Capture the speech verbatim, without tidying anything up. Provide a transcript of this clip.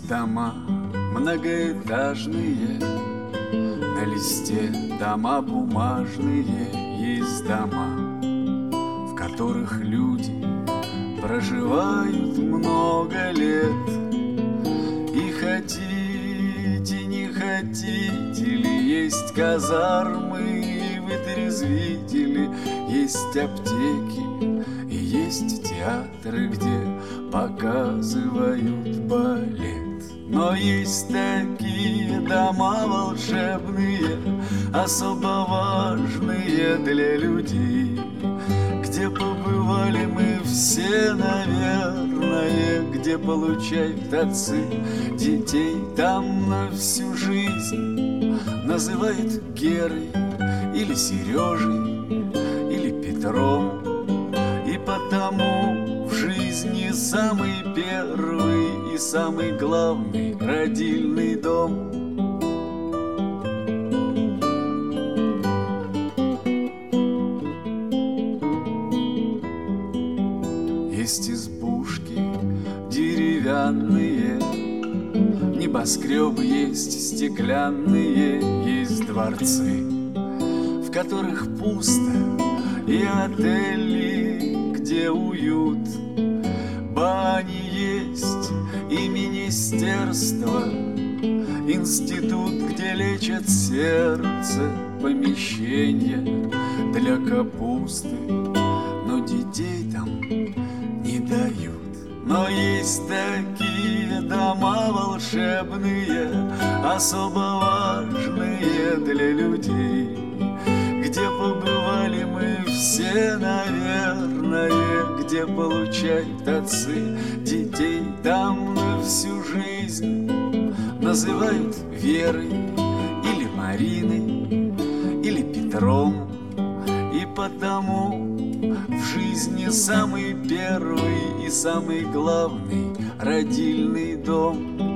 дома многоэтажные, на листе дома бумажные. Есть дома, в которых люди проживают много лет. И хотите, не хотите ли, есть казармы, вытрезвители, есть аптеки и есть театры, где показывают балет. Но есть такие дома волшебные, особо важные для людей, где побывали мы все, наверное, где получают отцы детей там на всю жизнь. Называют Герой или Сережей или Петром, и потому в жизни самый первый и самый главный родильный дом. Есть избушки деревянные, небоскребы есть стеклянные, есть дворцы, в которых пусто, и отели, где уют. Бани есть и министерство, институт, где лечат сердце, помещение для капусты, но детей там не дают. Но есть такие дома волшебные, особо важные для людей, где побывали мы все, наверное, где получают отцы детей там на всю жизнь. Называют Верой или Мариной или Петром, и потому в жизни самый первый и самый главный родильный дом.